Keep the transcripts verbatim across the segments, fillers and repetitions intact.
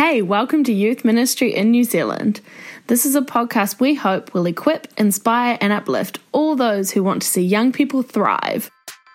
Hey, welcome to Youth Ministry in New Zealand. This is a podcast we hope will equip, inspire, and uplift all those who want to see young people thrive.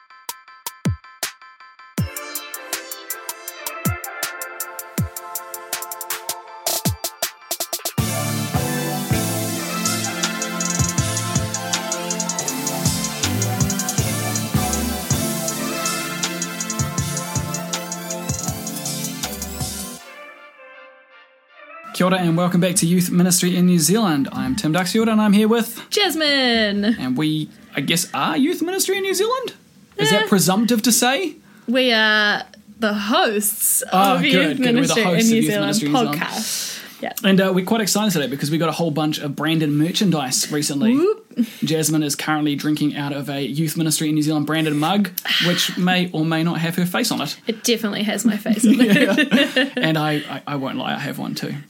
Kia ora and welcome back to Youth Ministry in New Zealand. I'm Tim Duxield and I'm here with... Jasmine! And we, I guess, are Youth Ministry in New Zealand? Is Yeah. that presumptive to say? We are the hosts Oh, of good, Youth good. We're the Ministry in hosts of New Youth Zealand Ministry in New Zealand. podcast. Yeah. And uh, we're quite excited today because we got a whole bunch of branded merchandise recently. Whoop. Jasmine is currently drinking out of a Youth Ministry in New Zealand branded mug, which may or may not have her face on it. It definitely has my face on it. Yeah. And I, I, I won't lie, I have one too.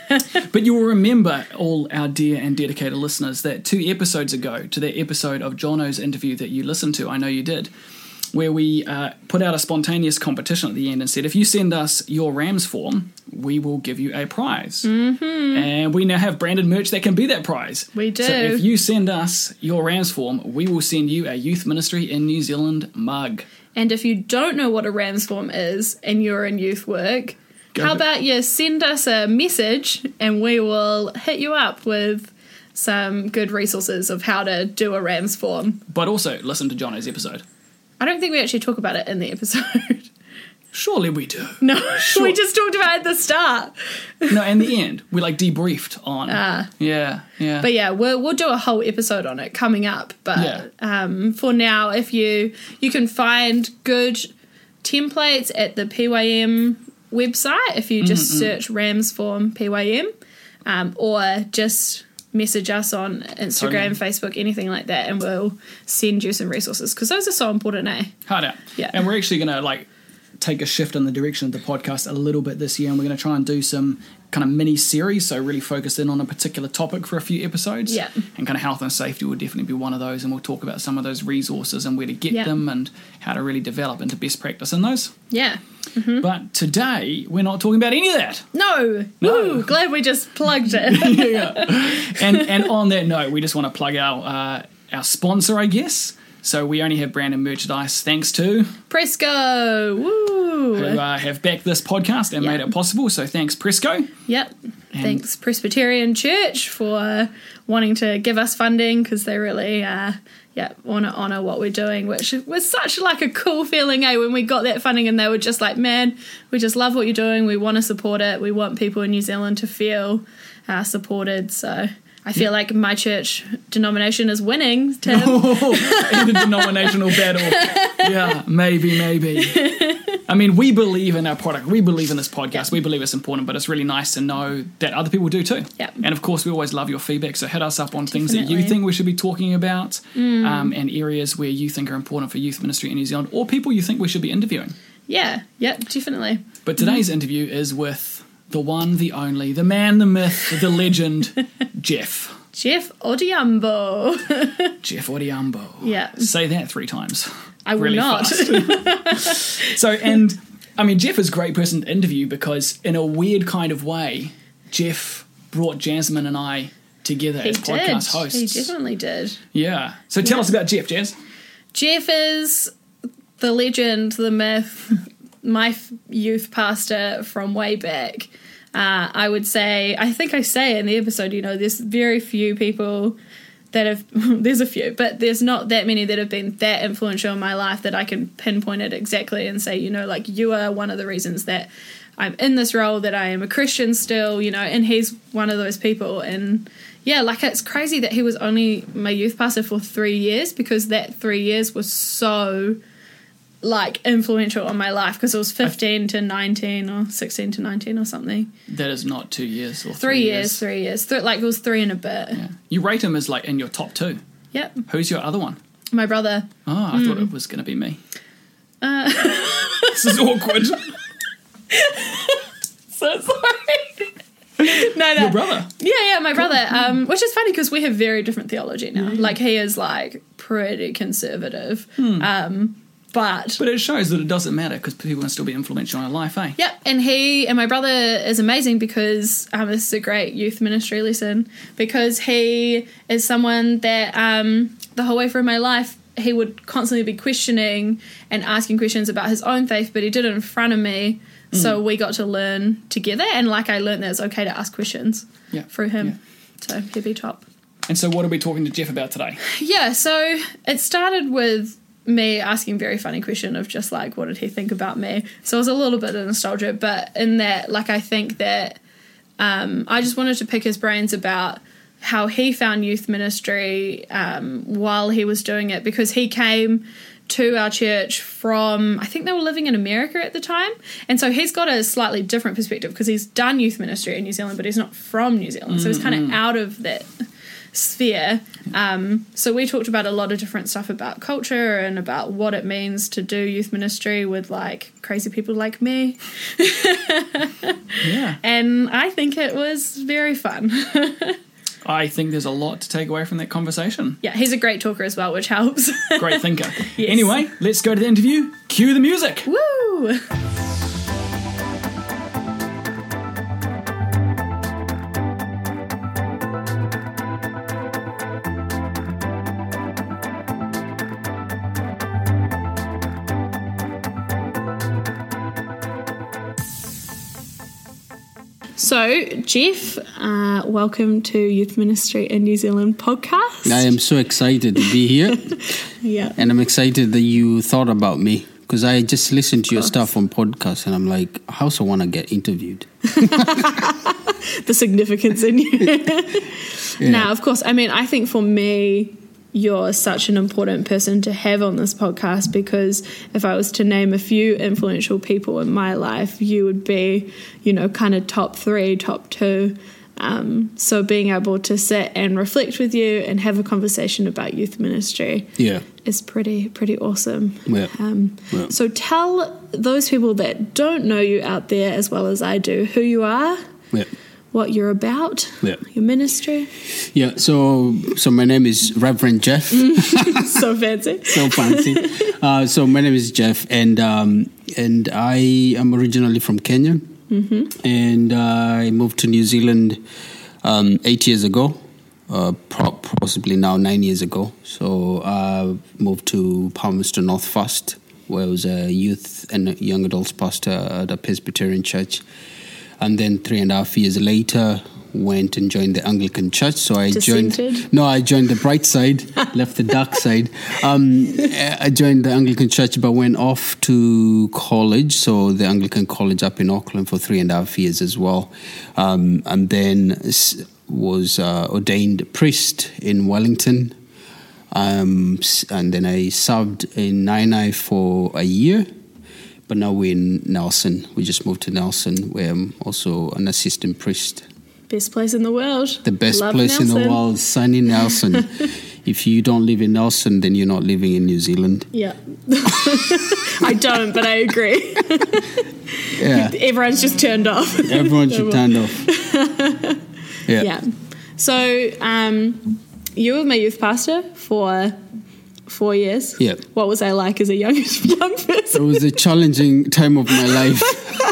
But you will remember, all our dear and dedicated listeners, that two episodes ago, to that episode of Jono's interview that you listened to, I know you did, where we uh, put out a spontaneous competition at the end and said, if you send us your RAMS form, we will give you a prize. Mm-hmm. And we now have branded merch that can be that prize. We do. So if you send us your RAMS form, we will send you a Youth Ministry in New Zealand mug. And if you don't know what a RAMS form is and you're in youth work, Go how for it. about you send us a message and we will hit you up with some good resources of how to do a RAMS form. But also, listen to Jono's episode. I don't think we actually talk about it in the episode. Surely we do. No, Sure. we just talked about it at the start. No, in the end, we like debriefed on. Ah. Yeah, yeah. But yeah, we'll we'll do a whole episode on it coming up. But Yeah. um, for now, if you you can find good templates at the P Y M website if you just Mm-mm. search RAMS form P Y M, um, or just message us on Instagram, Totally. Facebook, anything like that, and we'll send you some resources because those are so important, eh? Hard out. Yeah. And we're actually going to like take a shift in the direction of the podcast a little bit this year, and we're going to try and do some kind of mini series, so really focus in on a particular topic for a few episodes. Yeah. And kind of health and safety will definitely be one of those, and we'll talk about some of those resources and where to get Yeah. them and how to really develop into best practice in those. Yeah. But today, we're not talking about any of that. No. No. Woo, glad we just plugged it. yeah. And and on that note, we just want to plug our uh, our sponsor, I guess. So we only have branded merchandise thanks to Presco. Woo. who uh, have backed this podcast and Yeah. made it possible. So thanks, Presco. Yep. Thanks Presbyterian Church for wanting to give us funding because they really uh, yeah, want to honour what we're doing, which was such like a cool feeling, eh, when we got that funding and they were just like, man, we just love what you're doing. We want to support it. We want people in New Zealand to feel uh, supported. So I feel like my church denomination is winning, Tim. In the denominational battle. Yeah, maybe, maybe. I mean, we believe in our product. We believe in this podcast. Yeah. We believe it's important, but it's really nice to know that other people do too. Yeah. And of course, we always love your feedback. So hit us up on things that you Definitely. think we should be talking about, um, and areas where you think are important for youth ministry in New Zealand, or people you think we should be interviewing. Yeah, yep, definitely. But today's interview is with the one, the only, the man, the myth, the legend, Jeff. Jeff Odiambo. Jeff Odiambo. Yeah. Say that three times. I will really not. fast. So, and I mean, Jeff is a great person to interview because, in a weird kind of way, Jeff brought Jasmine and I together He as did. podcast hosts. He definitely did. Yeah. So, tell Yeah. us about Jeff, Jazz. Jeff is the legend, the myth, my f- youth pastor from way back. Uh, I would say, I think I say in the episode, you know, there's very few people that have, there's a few, but there's not that many that have been that influential in my life that I can pinpoint it exactly and say, you know, like, you are one of the reasons that I'm in this role, that I am a Christian still, you know, and he's one of those people. And yeah, like, it's crazy that he was only my youth pastor for three years because that three years was so, like, influential on my life because it was fifteen to nineteen or sixteen to nineteen or something. That is not two years or three, Three years, three years. Th- like, it was three and a bit. Yeah. You rate him as like in your top two. Yep. Who's your other one? My brother. Oh, I thought it was going to be me. Uh, This is awkward. so sorry. no, no. Your brother. Yeah, yeah, my brother. Um, which is funny because we have very different theology now. Like, he is, like, pretty conservative. Um, But But it shows that it doesn't matter because people can still be influential in our life, eh? yeah, and he and my brother is amazing because um, this is a great youth ministry lesson, because he is someone that um, the whole way through my life he would constantly be questioning and asking questions about his own faith, but he did it in front of me, mm. so we got to learn together, and like I learned that it's okay to ask questions yeah. through him. Yeah. So he'd be top. And so what are we talking to Jeff about today? Yeah, so it started with me asking a very funny question of just like, what did he think about me? So it was a little bit of nostalgia, but in that, like, I think that um, I just wanted to pick his brains about how he found youth ministry um, while he was doing it, because he came to our church from, I think they were living in America at the time, and so he's got a slightly different perspective because he's done youth ministry in New Zealand, but he's not from New Zealand, mm-hmm. so he's kind of out of that sphere. Um, so we talked about a lot of different stuff about culture and about what it means to do youth ministry with like crazy people like me. Yeah. And I think it was very fun. I think there's a lot to take away from that conversation. Yeah, he's a great talker as well, which helps. Great thinker. Yes. Anyway, let's go to the interview. Cue the music. Woo! So, Jeff, uh, welcome to Youth Ministry in New Zealand podcast. I am so excited to be here. Yeah. And I'm excited that you thought about me, because I just listened to your stuff on podcasts and I'm like, I also want to get interviewed. The significance in you. Yeah. Now, of course, I mean, I think for me, you're such an important person to have on this podcast, because if I was to name a few influential people in my life, you would be, you know, kind of top three, top two. Um, so being able to sit and reflect with you and have a conversation about youth ministry Yeah. is pretty, pretty awesome. Yeah. Um, Yeah. So tell those people that don't know you out there as well as I do who you are, Yeah. what you're about, Yeah. your ministry. Yeah. So, so my name is Reverend Jeff. So fancy. So fancy. Uh, so my name is Jeff, and um, and I am originally from Kenya, mm-hmm. and uh, I moved to New Zealand um, eight years ago, uh, pro- possibly now nine years ago. So I moved to Palmerston North first, where I was a youth and young adults pastor at a Presbyterian church. And then three and a half years later, went and joined the Anglican Church. So I Dissented. joined. No, I joined the bright side, left the dark side. Um, I joined the Anglican Church, but went off to college. So the Anglican College up in Auckland for three and a half years as well, um, and then was uh, ordained priest in Wellington. Um, and then I served in Nainai for a year. But now we're in Nelson. We just moved to Nelson, where I'm also an assistant priest. Best place in the world. The best Love place Nelson. in the world, sunny Nelson. If you don't live in Nelson, then you're not living in New Zealand. Yeah. I don't, but I agree. Yeah. Everyone's just turned off. Everyone should turn off. Yeah. Yeah. So um, you were my youth pastor for four years. Yeah. What was I like as a young young person? It was a challenging time of my life.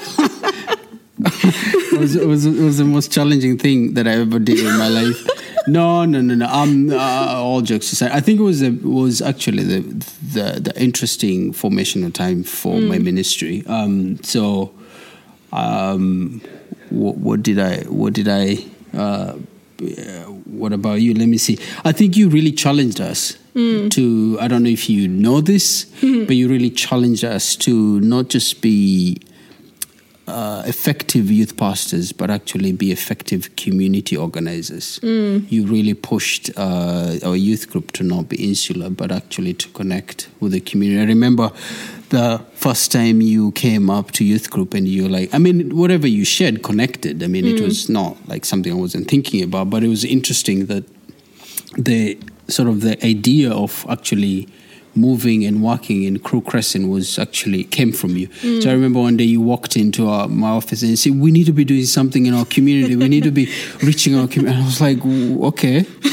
it, was, it, was, it was the most challenging thing that I ever did in my life. No, no, no, no. Um, uh, all jokes aside, I think it was a, was actually the, the the interesting formational time for mm. my ministry. Um, so, um, what, what did I? What did I? Uh, what about you? Let me see. I think you really challenged us mm. to. I don't know if you know this, mm-hmm. but you really challenged us to not just be Uh, effective youth pastors, but actually be effective community organizers. Mm. You really pushed uh, our youth group to not be insular, but actually to connect with the community. I remember the first time you came up to youth group and you were like, I mean, whatever you shared connected. I mean, mm. it was not like something I wasn't thinking about, but it was interesting that the sort of the idea of actually moving and working in Crew Crescent was actually came from you. Mm. So I remember one day you walked into our, my office and you said, we need to be doing something in our community. We need to be reaching our community. And I was like, okay.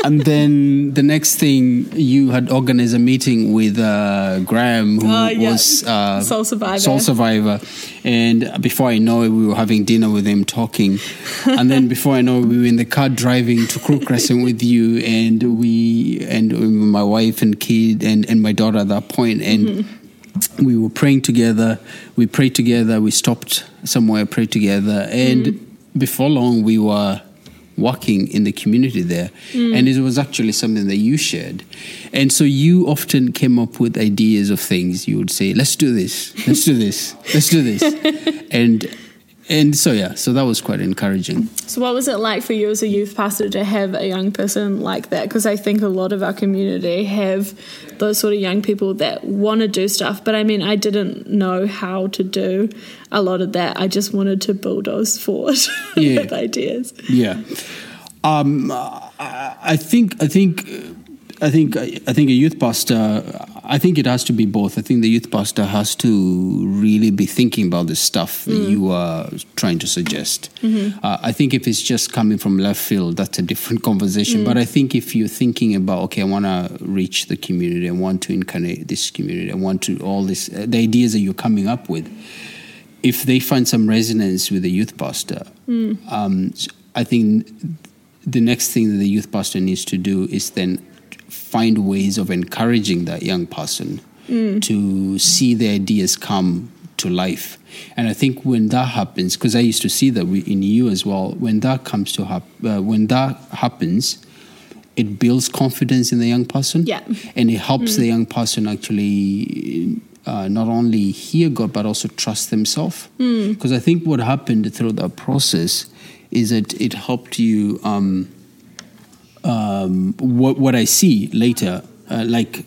And then the next thing, you had organized a meeting with uh, Graham, who Oh, yeah. was uh, Soul Survivor. Soul Survivor. And before I know it, we were having dinner with him, talking. And then before I know it, we were in the car driving to Crook Crescent with you, and we and my wife and kid and, and my daughter at that point. And mm-hmm. we were praying together. We prayed together. We stopped somewhere, prayed together. And mm-hmm. before long, we were walking in the community there. Mm. And it was actually something that you shared. And so you often came up with ideas of things. You would say, let's do this, let's do this, let's do this. and and so, yeah, so that was quite encouraging. So what was it like for you as a youth pastor to have a young person like that? Because I think a lot of our community have those sort of young people that want to do stuff. But I mean, I didn't know how to do a lot of that. I just wanted to bulldoze forward yeah. with ideas. Yeah. Um, I, I think, I think, I think, I think a youth pastor, I think it has to be both. I think the youth pastor has to really be thinking about the stuff that mm. you are trying to suggest. Mm-hmm. Uh, I think if it's just coming from left field, that's a different conversation. Mm. But I think if you're thinking about, okay, I want to reach the community, I want to incarnate this community, I want to, all this, uh, the ideas that you're coming up with, if they find some resonance with the youth pastor, mm. um, I think the next thing that the youth pastor needs to do is then find ways of encouraging that young person mm. to see their ideas come to life. And I think when that happens, because I used to see that in you as well, when that comes to hap- uh, when that happens, it builds confidence in the young person. Yeah. And it helps mm. the young person actually uh, not only hear God, but also trust themselves. Because mm. I think what happened through that process is that it helped you... Um, Um, what what I see later, uh, like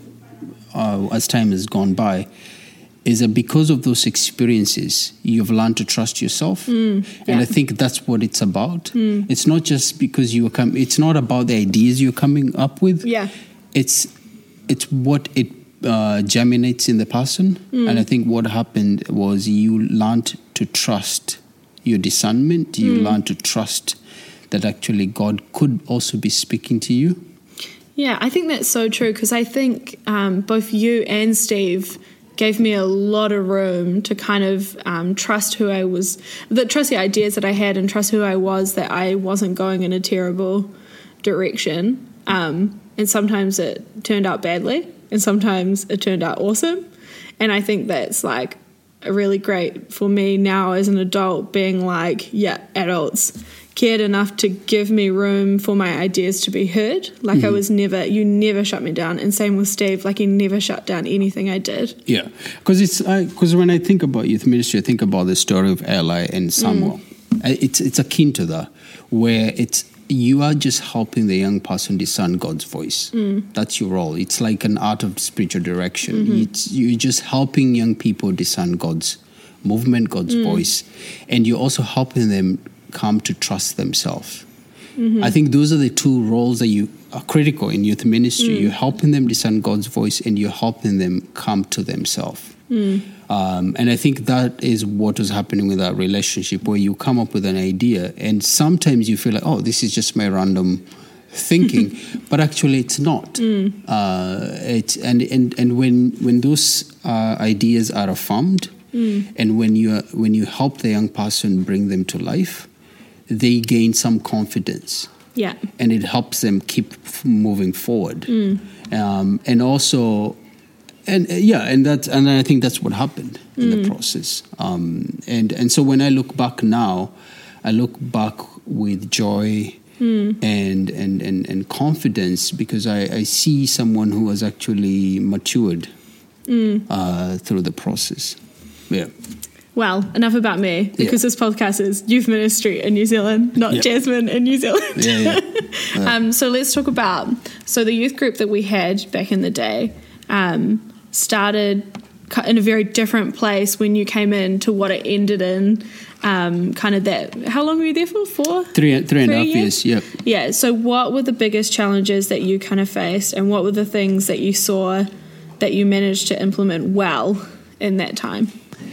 uh, as time has gone by, is that because of those experiences, you've learned to trust yourself, mm, yeah. and I think that's what it's about. Mm. It's not just because you are com- It's not about the ideas you're coming up with. Yeah, it's it's what it uh, germinates in the person, mm. and I think what happened was you learned to trust your discernment. You mm. learned to trust that actually God could also be speaking to you. Yeah, I think that's so true, because I think um, both you and Steve gave me a lot of room to kind of um, trust who I was, the, trust the ideas that I had and trust who I was, that I wasn't going in a terrible direction. Um, and sometimes it turned out badly and sometimes it turned out awesome. And I think that's like really great for me now as an adult, being like, yeah, adults cared enough to give me room for my ideas to be heard. Like mm-hmm. I was never, you never shut me down. And same with Steve, like he never shut down anything I did. Yeah, because it's because uh, when I think about youth ministry, I think about the story of Eli and Samuel. Mm. It's it's akin to that, where it's you are just helping the young person discern God's voice. Mm. That's your role. It's like an art of spiritual direction. Mm-hmm. It's, you're just helping young people discern God's movement, God's mm. voice, and you're also helping them come to trust themselves. Mm-hmm. I think those are the two roles that you are critical in youth ministry. Mm. You're helping them discern God's voice, and you're helping them come to themselves. Mm. Um, and I think that is what was happening with that relationship, where you come up with an idea, and sometimes you feel like, oh, this is just my random thinking, but actually it's not. Mm. Uh, it's and, and and when when those uh, ideas are affirmed, mm. and when you when you help the young person bring them to life, they gain some confidence. Yeah. And it helps them keep moving forward. Mm. Um, and also, and uh, yeah, and that, and I think that's what happened in mm. the process. Um, and, and so when I look back now, I look back with joy mm. and, and, and, and confidence, because I, I see someone who has actually matured mm. uh, through the process. Yeah. Well, enough about me, because yeah. this podcast is youth ministry in New Zealand, not yep. Jasmine in New Zealand. Yeah, yeah. Yeah. um, so let's talk about, so the youth group that we had back in the day um, started in a very different place when you came in to what it ended in. Um, kind of that, how long were you there for? Four? Three, three and a half years, yep. Yeah, so what were the biggest challenges that you kind of faced, and what were the things that you saw that you managed to implement well in that time?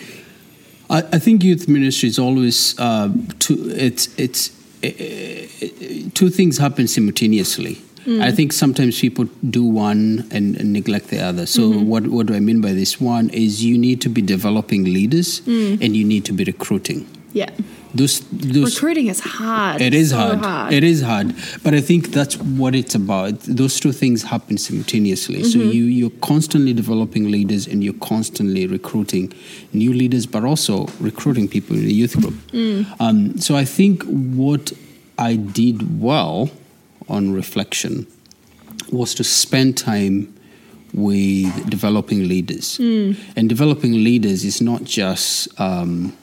I think youth ministry is always uh, two. It's it's it, it, two things happen simultaneously. I think sometimes people do one and, and neglect the other. So Mm-hmm. what, what do I mean by this? One is you need to be developing leaders Mm. and you need to be recruiting. Yeah. Those, those Recruiting is hard. It is So hard. hard. It is hard. But I think that's what it's about. Those two things happen simultaneously. So you, you're constantly developing leaders and you're constantly recruiting new leaders, but also recruiting people in the youth group. Um, so I think what I did well on reflection was to spend time with developing leaders. And developing leaders is not just... Um,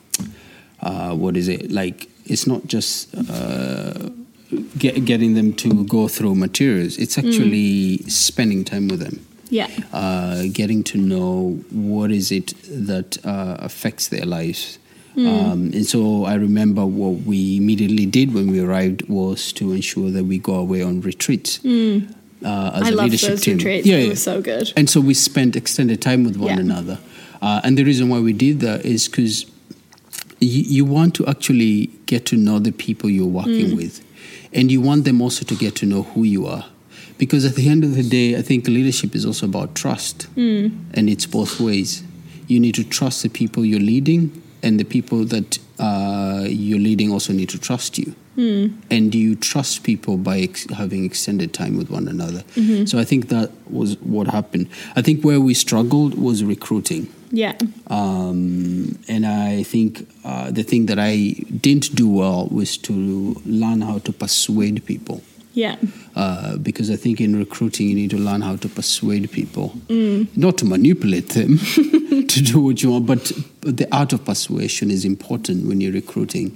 Uh, what is it like? It's not just uh, get, getting them to go through materials. It's actually mm. spending time with them. Yeah. Uh, getting to know what is it that uh, affects their lives. Mm. Um, and so I remember what we immediately did when we arrived was to ensure that we go away on retreats. Mm. Uh, as I a love leadership those team. retreats. Yeah, They yeah. were so good. And so we spent extended time with one Yeah. another. Uh, and the reason why we did that is because you, you want to actually get to know the people you're working Mm. with. And you want them also to get to know who you are. Because at the end of the day, I think leadership is also about trust. Mm. And it's both ways. You need to trust the people you're leading, and the people that uh, you're leading also need to trust you. Mm. And you trust people by ex- having extended time with one another. Mm-hmm. So I think that was what happened. I think where we struggled was recruiting. Yeah. Um, and I think uh, the thing that I didn't do well was to learn how to persuade people. Yeah. Uh, because I think in recruiting, you need to learn how to persuade people, mm. not to manipulate them to do what you want, but the art of persuasion is important when you're recruiting.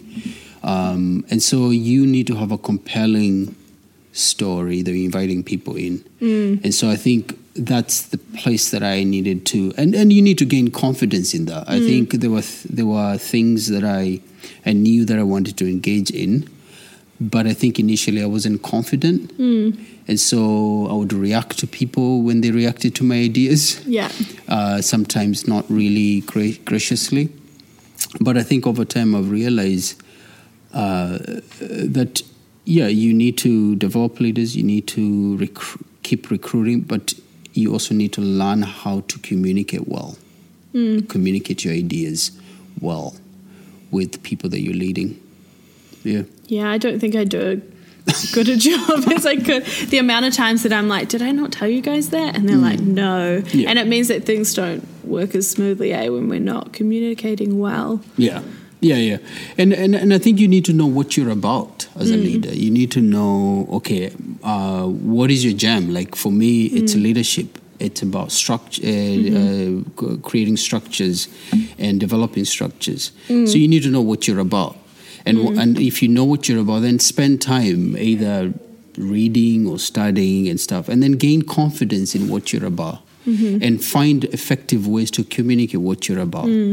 Um, and so you need to have a compelling story that you're inviting people in. Mm. And so I think that's the place that I needed to, and, and you need to gain confidence in that. I mm. think there were th- there were things that I I knew that I wanted to engage in, but I think initially I wasn't confident. Mm. And so I would react to people when they reacted to my ideas. Yeah. Uh, sometimes not really gra- graciously. But I think over time I've realized uh, that, yeah, you need to develop leaders, you need to rec- keep recruiting, but you also need to learn how to communicate well, mm. communicate your ideas well with people that you're leading. Yeah. Yeah, I don't think I do as good a job as I could. The amount of times that I'm like, did I not tell you guys that? And they're mm. like, no. Yeah. And it means that things don't work as smoothly, eh, when we're not communicating well. Yeah. Yeah, yeah. And, and and I think you need to know what you're about as a Mm. leader. You need to know, okay, uh, what is your jam? Like for me, it's Mm. leadership. It's about structure, uh, Mm-hmm. uh, creating structures and developing structures. Mm. So you need to know what you're about. And Mm. and if you know what you're about, then spend time either reading or studying and stuff, and then gain confidence in what you're about, mm-hmm. and find effective ways to communicate what you're about. Mm.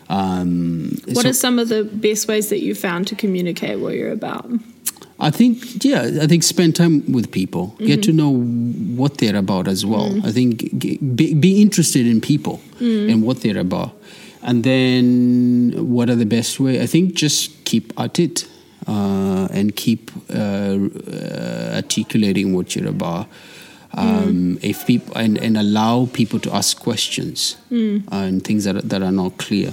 Um, what so are some of the best ways that you found to communicate what you're about? I think, yeah, I think spend time with people, mm-hmm. get to know what they're about as well. Mm. I think g- be, be interested in people mm. and what they're about. And then what are the best way? I think just keep at it uh, and keep uh, uh, articulating what you're about. Um, mm. If people and, and allow people to ask questions mm. uh, and things that are, that are not clear.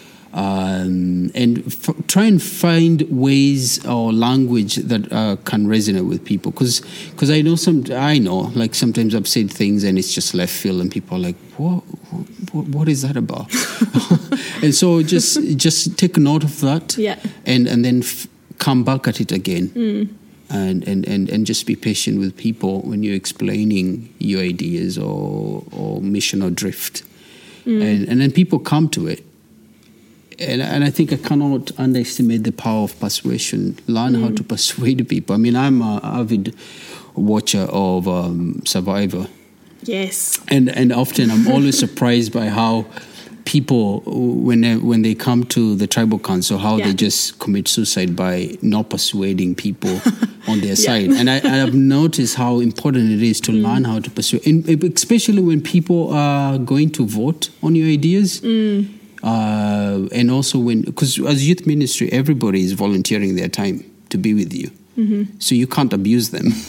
Um, and f- try and find ways or language that uh, can resonate with people, because because I know some I know like sometimes I've said things and it's just left field and people are like, what what, what is that about? And so just just take note of that, yeah, and and then f- come back at it again. Mm. And, and, and, and just be patient with people when you're explaining your ideas or or mission or drift, mm. and and then people come to it. And, and I think I cannot underestimate the power of persuasion. Learn mm. how to persuade people. I mean, I'm an avid watcher of um, Survivor. Yes. And and often I'm always surprised by how people, when they, when they come to the tribal council, how yeah. they just commit suicide by not persuading people on their yeah. side. And I, I have noticed how important it is to mm. learn how to persuade, and especially when people are going to vote on your ideas. Mm. Uh, and also when, because as youth ministry, everybody is volunteering their time to be with you. Mm-hmm. So you can't abuse them.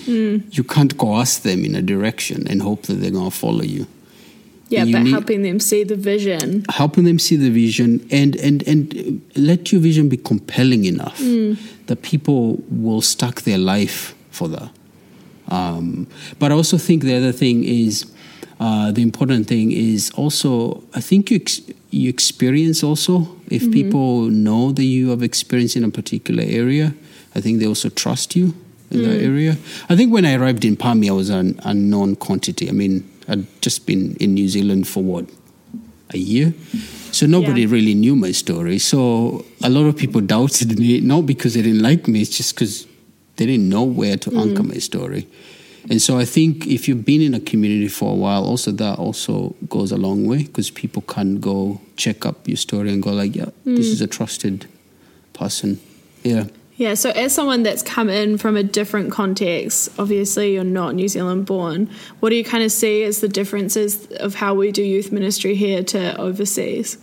Mm. You can't coerce them in a direction and hope that they're going to follow you. Yeah, You but need- helping them see the vision. helping them see the vision and and and let your vision be compelling enough that people will stack their life for that. Um, but I also think the other thing is uh, the important thing is also I think you ex- you experience also if people know that you have experience in a particular area, I think they also trust you in that area. I think when I arrived in Palmy, I was an unknown quantity. I mean, I'd just been in New Zealand for what, a year? So nobody Yeah. really knew my story. So a lot of people doubted me, not because they didn't like me, it's just because they didn't know where to anchor my story. And so I think if you've been in a community for a while, also that also goes a long way because people can go check up your story and go like, yeah, this is a trusted person. Yeah. Yeah, so as someone that's come in from a different context, obviously you're not New Zealand born, what do you kind of see as the differences of how we do youth ministry here to overseas?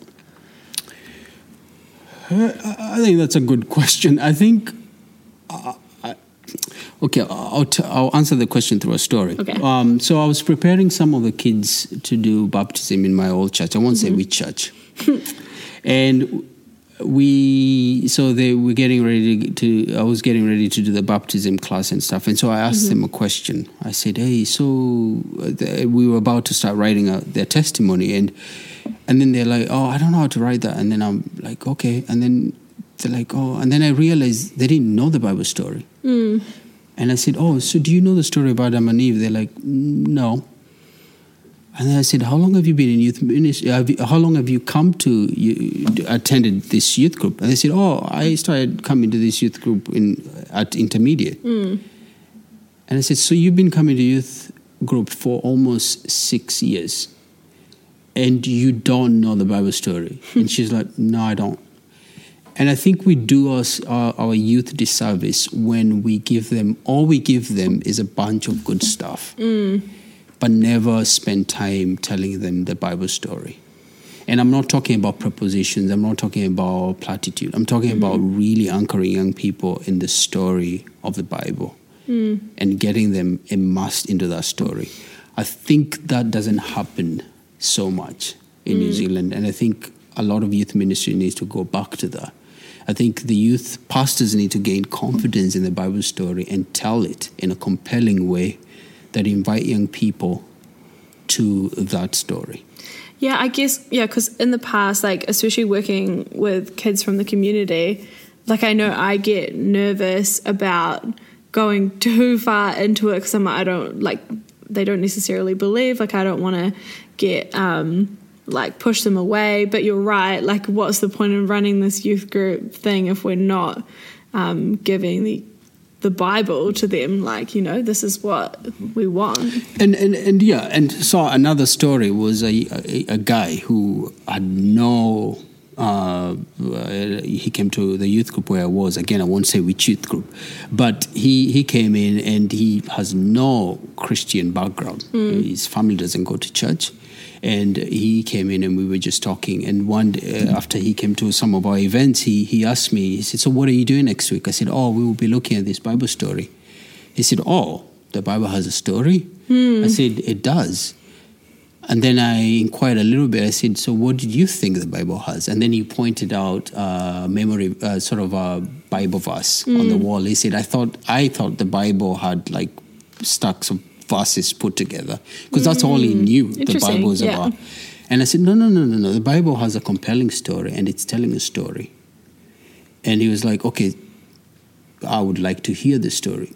Uh, I think that's a good question. I think, uh, I, okay, I'll, t- I'll answer the question through a story. Okay. Um, so I was preparing some of the kids to do baptism in my old church. I won't say which church. And we, so they were getting ready to, I was getting ready to do the baptism class and stuff. And so I asked them a question. I said, hey, so uh, the, we were about to start writing out their testimony. And and then they're like, oh, I don't know how to write that. And then I'm like, okay. And then they're like, oh, and then I realized they didn't know the Bible story. Mm. And I said, oh, so do you know the story about Adam and Eve? They're like, no. And then I said, how long have you been in youth ministry? Have you, how long have you come to, you attended this youth group? And they said, oh, I started coming to this youth group in at intermediate. Mm. And I said, so you've been coming to youth group for almost six years and you don't know the Bible story? And she's like, no, I don't. And I think we do us, our, our youth disservice when we give them, all we give them is a bunch of good stuff. Mm. But never spend time telling them the Bible story. And I'm not talking about prepositions. I'm not talking about platitude. I'm talking mm-hmm. about really anchoring young people in the story of the Bible mm. and getting them immersed into that story. I think that doesn't happen so much in mm. New Zealand. And I think a lot of youth ministry needs to go back to that. I think the youth pastors need to gain confidence in the Bible story and tell it in a compelling way that invite young people to that story. Yeah, I guess, yeah, because in the past, like, especially working with kids from the community, like, I know I get nervous about going too far into it because I'm like, I don't, like, they don't necessarily believe, like, I don't want to get, um, like, push them away. But you're right, like, what's the point of running this youth group thing if we're not um, giving the the Bible to them, like, you know, this is what we want. And and, and yeah, and so another story was a, a, a guy who had no, uh, he came to the youth group where I was. Again, I won't say which youth group, but he, he came in and he has no Christian background. Mm. His family doesn't go to church. And he came in and we were just talking. And one day, uh, after he came to some of our events, he he asked me, he said, so what are you doing next week? I said, oh, we will be looking at this Bible story. He said, oh, the Bible has a story? Hmm. I said, it does. And then I inquired a little bit. I said, so what did you think the Bible has? And then he pointed out uh, memory, uh, sort of a Bible verse mm. on the wall. He said, I thought I thought the Bible had like stacks of verses put together because mm. that's all he knew the Bible was yeah. about. And I said, no, no, no, no, no. The Bible has a compelling story and it's telling a story. And he was like, okay, I would like to hear the story.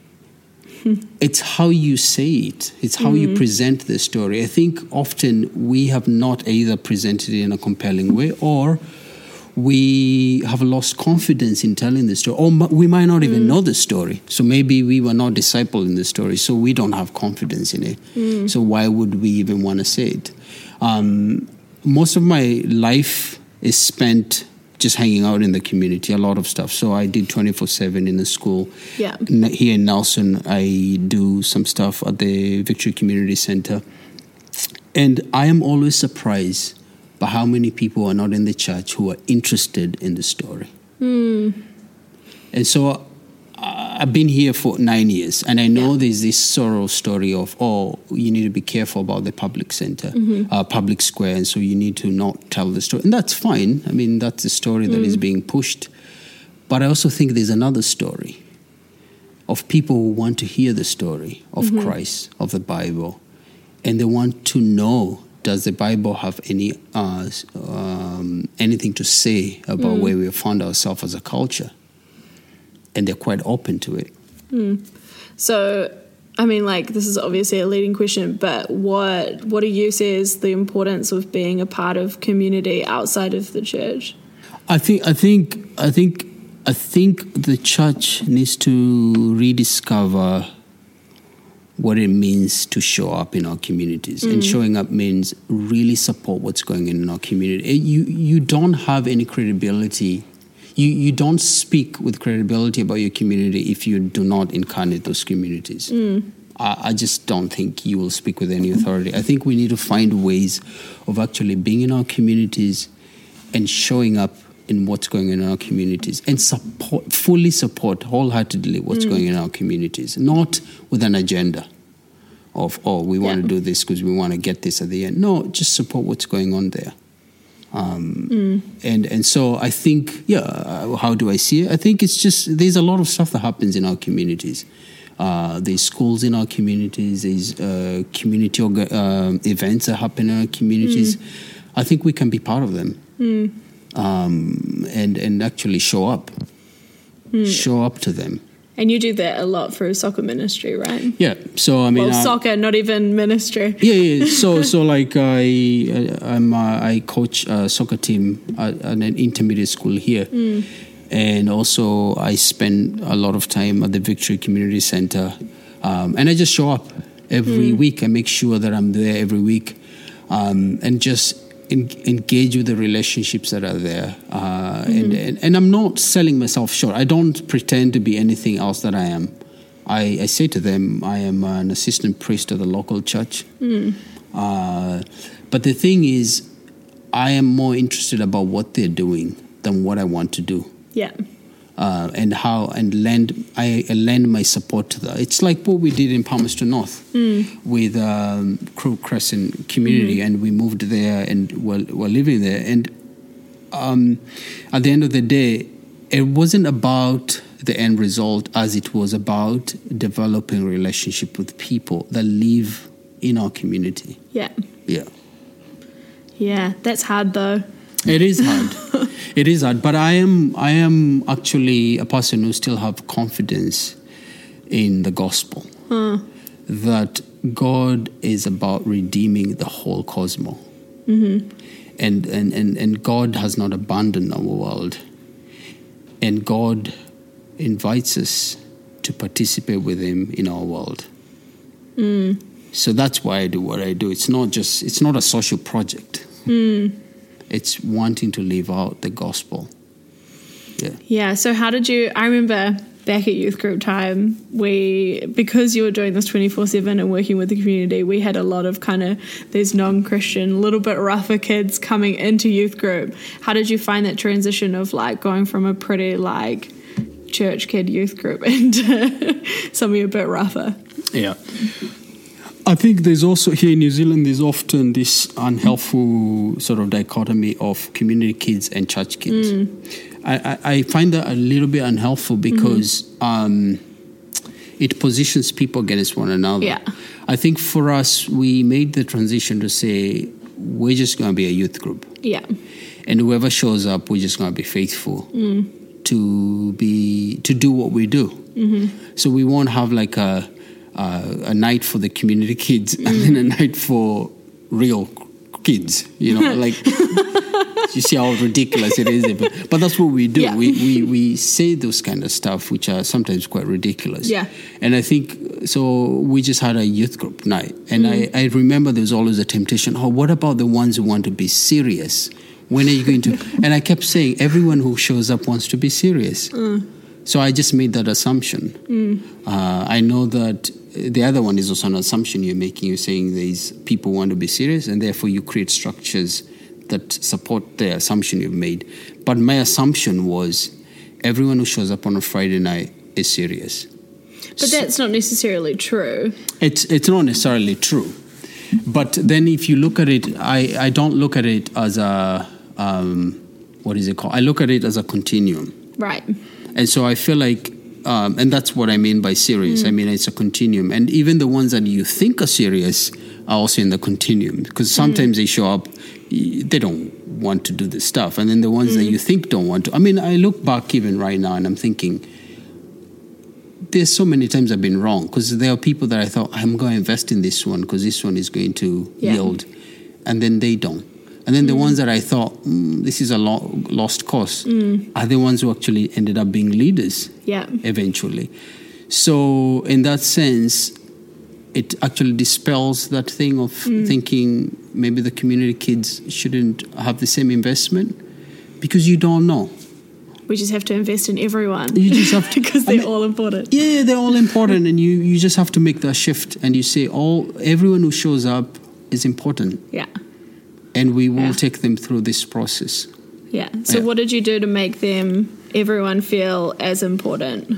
It's how you say it. It's how mm-hmm. you present the story. I think often we have not either presented it in a compelling way or we have lost confidence in telling the story. Or we might not even mm. know the story. So maybe we were not discipled in the story, so we don't have confidence in it. Mm. So why would we even want to say it? Um, most of my life is spent just hanging out in the community, a lot of stuff. So I did twenty-four seven in the school. Yeah. Here in Nelson, I do some stuff at the Victory Community Center. And I am always surprised by how many people are not in the church who are interested in the story. Mm. And so uh, I've been here for nine years, and I know Yeah. there's this sort of story of, oh, you need to be careful about the public center, Mm-hmm. uh, public square, and so you need to not tell the story. And that's fine. I mean, that's the story that Mm. is being pushed. But I also think there's another story of people who want to hear the story of Mm-hmm. Christ, of the Bible, and they want to know, does the Bible have any uh, um, anything to say about Mm. where we found ourselves as a culture? And they're quite open to it. So, I mean, like, this is obviously a leading question, but what what do you see as the importance of being a part of community outside of the church? I think I think I think I think the church needs to rediscover what it means to show up in our communities. And showing up means really support what's going on in our community. You you don't have any credibility. You you don't speak with credibility about your community if you do not incarnate those communities. I, I just don't think you will speak with any authority. I think we need to find ways of actually being in our communities and showing up in what's going on in our communities and support, fully support wholeheartedly what's going on in our communities, not with an agenda of, oh, we want Yeah. to do this because we want to get this at the end. No, just support what's going on there. Um, and, and so I think, yeah, uh, how do I see it? I think it's just, there's a lot of stuff that happens in our communities. Uh, there's schools in our communities, there's uh, community orga- uh, events that happen in our communities. I think we can be part of them. Um, and and actually show up, show up to them. And you do that a lot through soccer ministry, right? Yeah. So I mean, Well, I- soccer, not even ministry. yeah, yeah. So so like I I'm uh, I coach a soccer team at, at an intermediate school here, and also I spend a lot of time at the Victory Community Center, um, and I just show up every week. I make sure that I'm there every week, um, and just. En- engage with the relationships that are there, uh, and, and and I'm not selling myself short. I don't pretend to be anything else that I am. I, I say to them, I am an assistant priest of the local church. Uh, but the thing is, I am more interested about what they're doing than what I want to do. Yeah. Uh, and how and lend I, I lend my support to that. It's like what we did in Palmerston North with um, Crow Crescent community, and we moved there and we're, we're living there. And um, at the end of the day, it wasn't about the end result as it was about developing relationship with people that live in our community. Yeah. Yeah. Yeah. That's hard, though. It is hard. It is hard, but I am I am actually a person who still have confidence in the gospel that God is about redeeming the whole cosmos, and, and and and God has not abandoned our world, and God invites us to participate with Him in our world. So that's why I do what I do. It's not just it's not a social project. It's wanting to live out the gospel. Yeah. Yeah. So how did you? I remember back at youth group time, we because you were doing this twenty-four seven and working with the community, we had a lot of kind of these non-Christian, little bit rougher kids coming into youth group. How did you find that transition of like going from a pretty like church kid youth group into something a bit rougher? Yeah. I think there's also, here in New Zealand, there's often this unhelpful sort of dichotomy of community kids and church kids. I, I, I find that a little bit unhelpful because um, it positions people against one another. Yeah. I think for us, we made the transition to say, we're just going to be a youth group. Yeah. And whoever shows up, we're just going to be faithful to be to do what we do. So we won't have like a uh, a night for the community kids and then a night for real kids. You know, like you see how ridiculous it is. But, but that's what we do. Yeah. We, we we say those kind of stuff, which are sometimes quite ridiculous. Yeah. And I think so. We just had a youth group night, and I, I remember there's always a temptation. Oh, what about the ones who want to be serious? When are you going to? And I kept saying, everyone who shows up wants to be serious. Mm. So I just made that assumption. Mm. Uh, I know that the other one is also an assumption you're making. You're saying these people want to be serious, and therefore you create structures that support the assumption you've made. But my assumption was everyone who shows up on a Friday night is serious. But that's not necessarily true. It's it's not necessarily true. But then if you look at it, I, I don't look at it as a, um, what is it called? I look at it as a continuum. Right. And so I feel like, um, and that's what I mean by serious. Mm. I mean, it's a continuum. And even the ones that you think are serious are also in the continuum. Because sometimes mm. they show up, they don't want to do this stuff. And then the ones mm. that you think don't want to. I mean, I look back even right now and I'm thinking, there's so many times I've been wrong. Because there are people that I thought, I'm going to invest in this one because this one is going to yeah. yield. And then they don't. And then mm. the ones that I thought, mm, this is a lo- lost cause, mm. are the ones who actually ended up being leaders yeah. eventually. So in that sense, it actually dispels that thing of mm. thinking maybe the community kids shouldn't have the same investment because you don't know. We just have to invest in everyone. You just have to. Because they're I mean, all important. Yeah, they're all important. And you, you just have to make that shift. And you say, all everyone who shows up is important. Yeah. And we will yeah. take them through this process. Yeah. So yeah. what did you do to make them, everyone feel as important?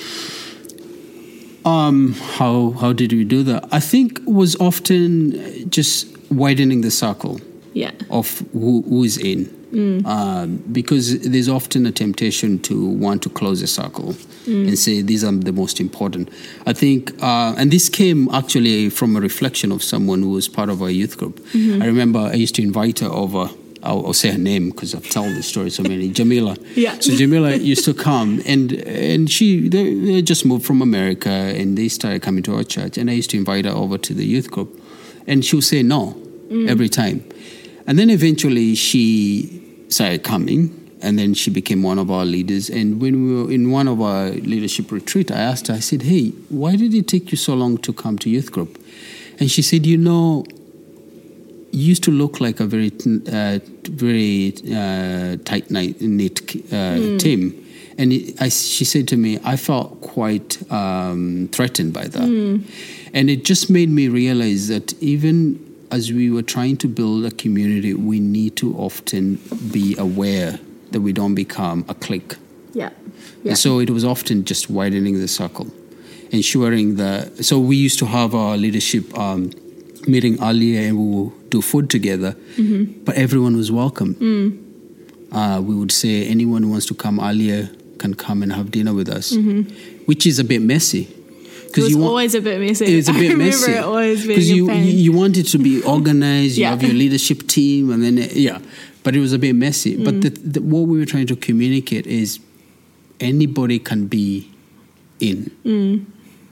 Um, how how did we do that? I think it was often just widening the circle yeah. of who, who is in. Mm. Um, because there's often a temptation to want to close a circle mm. and say these are the most important. I think, uh, and this came actually from a reflection of someone who was part of our youth group. Mm-hmm. I remember I used to invite her over. I'll, I'll say her name because I've told the story so many. Jamila. Yeah. So Jamila used to come, and and she they, they just moved from America, and they started coming to our church, and I used to invite her over to the youth group, and she would say no mm. every time, and then eventually she started coming, and then she became one of our leaders. And when we were in one of our leadership retreat, I asked her, I said, hey, why did it take you so long to come to youth group? And she said, you know, you used to look like a very uh, very uh, tight-knit uh, mm. team. And it, I, she said to me, I felt quite um, threatened by that. Mm. And it just made me realize that even as we were trying to build a community, we need to often be aware that we don't become a clique. Yeah. yeah. And so it was often just widening the circle, ensuring that. So we used to have our leadership um, meeting earlier, and we would do food together, mm-hmm. but everyone was welcome. Mm. Uh, we would say anyone who wants to come earlier can come and have dinner with us, mm-hmm. which is a bit messy. It was you want, always a bit messy. It's a bit I messy. Remember it always being Because you, a pain. you want it to be organized, yeah. you have your leadership team, and then, yeah. But it was a bit messy. Mm. But the, the, what we were trying to communicate is anybody can be in. Mm.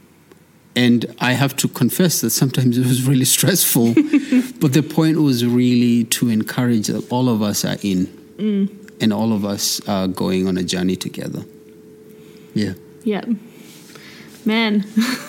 And I have to confess that sometimes it was really stressful. But the point was really to encourage that all of us are in. Mm. And all of us are going on a journey together. Yeah. Yeah. Man.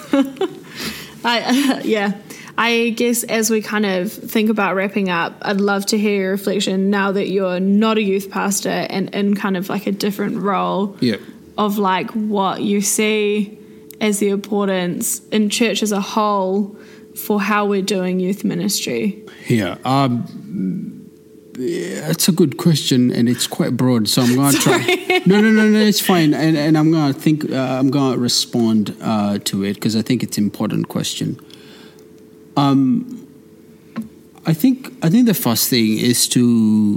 I, uh, yeah. I guess as we kind of think about wrapping up, I'd love to hear your reflection now that you're not a youth pastor and in kind of like a different role yeah. of like what you see as the importance in church as a whole for how we're doing youth ministry. Yeah. Um, it's a good question, and it's quite broad, so I'm going to try. No, no, no, no, it's fine. And, and I'm going to think, uh, I'm going to respond uh, to it because I think it's an important question. Um, I think I think the first thing is to.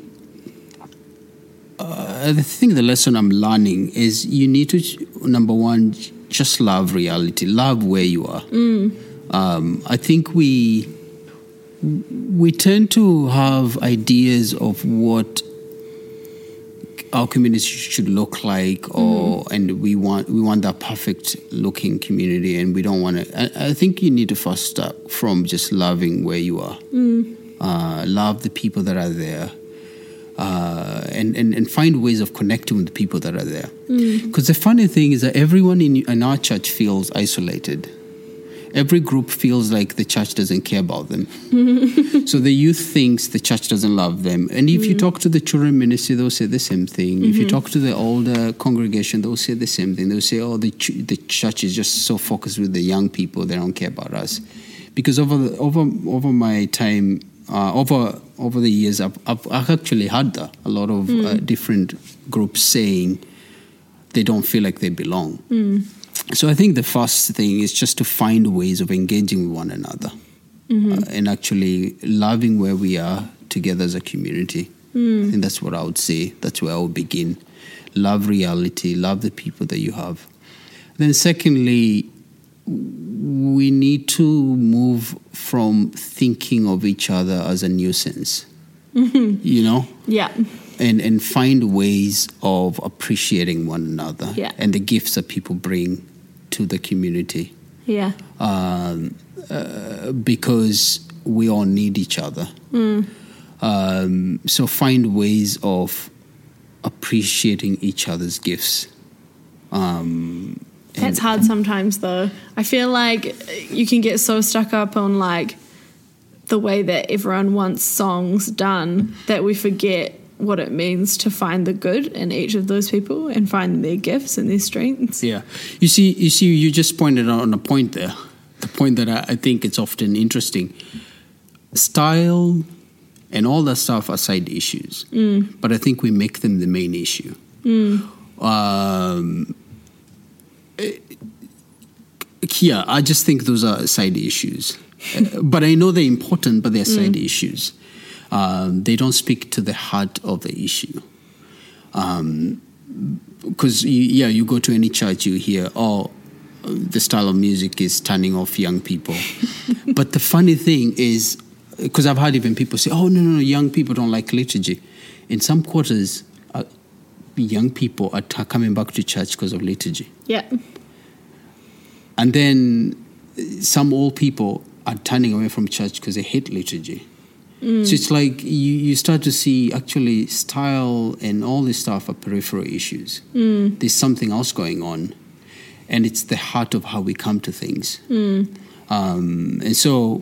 Uh, I think the lesson I'm learning is you need to number one just love reality, love where you are. Mm. Um, I think we we tend to have ideas of what our community should look like, or mm. and we want we want that perfect looking community, and we don't want to. I, I think you need to first start from just loving where you are, mm. uh, love the people that are there, uh, and, and and find ways of connecting with the people that are there. Because mm. the funny thing is that everyone in in our church feels isolated. Every group feels like the church doesn't care about them. So the youth thinks the church doesn't love them. And if mm. you talk to the children ministry, they'll say the same thing. Mm-hmm. If you talk to the older congregation, they'll say the same thing. They'll say, oh, the ch- the church is just so focused with the young people, they don't care about us. Because over the, over over my time, uh, over over the years, I've, I've, I've actually had that. A lot of mm. uh, different groups saying they don't feel like they belong. Mm. so I think the first thing is just to find ways of engaging with one another mm-hmm. uh, and actually loving where we are together as a community. Mm. I think that's what I would say. That's where I would begin. Love reality, love the people that you have. Then secondly, we need to move from thinking of each other as a nuisance, mm-hmm. you know? Yeah. And and find ways of appreciating one another yeah. and the gifts that people bring to the community. Yeah. Um, uh, because we all need each other. Mm. Um, so find ways of appreciating each other's gifts. Um, That's hard sometimes, though. I feel like you can get so stuck up on like the way that everyone wants songs done that we forget what it means to find the good in each of those people and find their gifts and their strengths. Yeah, you see, you see, you just pointed out on a point there. The point that I, I think it's often interesting. Style and all that stuff are side issues, mm. but I think we make them the main issue. Mm. Um, yeah, I just think those are side issues. But I know they're important, but they're side mm. issues. Um, they don't speak to the heart of the issue. Because, um, yeah, you go to any church, you hear, oh, the style of music is turning off young people. But the funny thing is, because I've heard even people say, oh, no, no, no, young people don't like liturgy. In some quarters, uh, young people are t- coming back to church because of liturgy. Yeah. And then some old people are turning away from church because they hate liturgy. Mm. So it's like you, you start to see actually style and all this stuff are peripheral issues. Mm. There's something else going on. And it's the heart of how we come to things. Mm. Um, and so,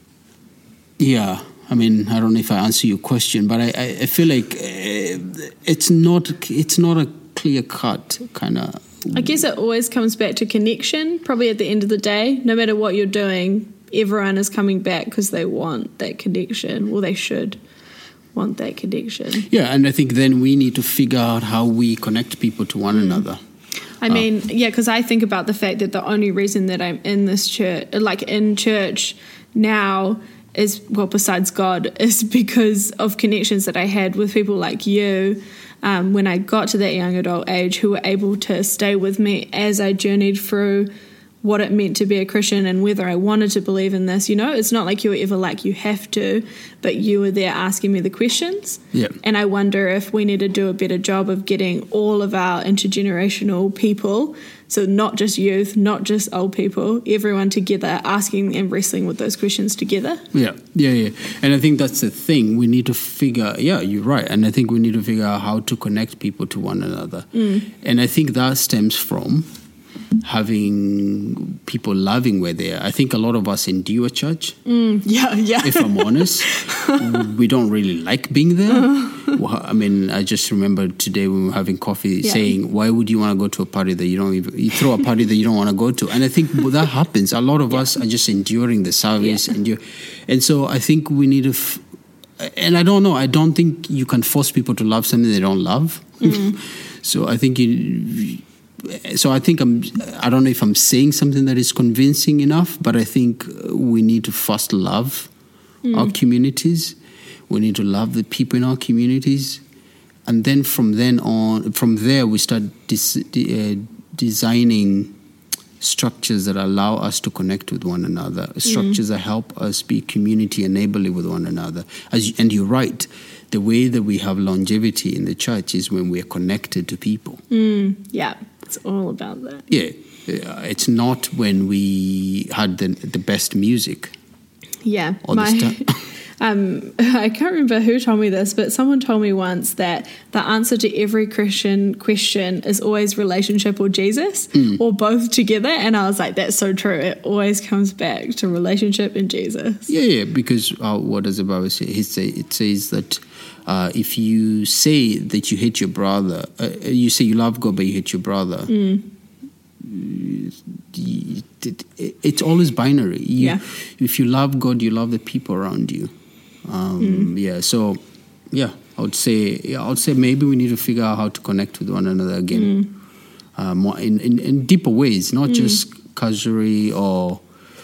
yeah, I mean, I don't know if I answer your question, but I, I, I feel like uh, it's not it's not a clear-cut kind of... I guess it always comes back to connection, probably at the end of the day. No matter what you're doing, everyone is coming back because they want that connection, or they should want that connection. Yeah, and I think then we need to figure out how we connect people to one mm. another. I mean, uh, yeah, because I think about the fact that the only reason that I'm in this church, like in church now, is, well, besides God, is because of connections that I had with people like you um, when I got to that young adult age, who were able to stay with me as I journeyed through what it meant to be a Christian and whether I wanted to believe in this. You know, it's not like you were ever like, you have to, but you were there asking me the questions. Yeah. And I wonder if we need to do a better job of getting all of our intergenerational people, so not just youth, not just old people, everyone together, asking and wrestling with those questions together. Yeah, yeah, yeah. And I think that's the thing. We need to figure, yeah, you're right. And I think we need to figure out how to connect people to one another. Mm. And I think that stems from having people loving where they are. I think a lot of us endure church. Mm, yeah, yeah. If I'm honest, we don't really like being there. Uh. Well, I mean, I just remember today when we were having coffee yeah. saying, why would you want to go to a party that you don't even, you throw a party that you don't want to go to? And I think that happens. A lot of yeah. us are just enduring the service. Yeah. Endure. And so I think we need to, f- and I don't know, I don't think you can force people to love something they don't love. Mm. So I think you, So I think I'm, I don't know if I'm saying something that is convincing enough, but I think we need to first love mm. our communities. We need to love the people in our communities. And then from then on, from there, we start dis, uh, designing structures that allow us to connect with one another, structures mm. that help us be community and neighborly with one another. As, and you're right. The way that we have longevity in the church is when we are connected to people. Mm, yeah, it's all about that. Yeah, it's not when we had the the best music. Yeah, my, um, I can't remember who told me this, but someone told me once that the answer to every Christian question is always relationship or Jesus, mm. or both together. And I was like, that's so true. It always comes back to relationship and Jesus. Yeah, yeah, because uh, what does the Bible say? It, say, it says that Uh, if you say that you hate your brother, uh, you say you love God but you hate your brother, mm. it, it, it's always binary. You, yeah. If you love God, you love the people around you. Um, mm. Yeah. So, yeah, I would say, yeah, I would say maybe we need to figure out how to connect with one another again. Mm. uh, more in, in, in deeper ways, not mm. just casually or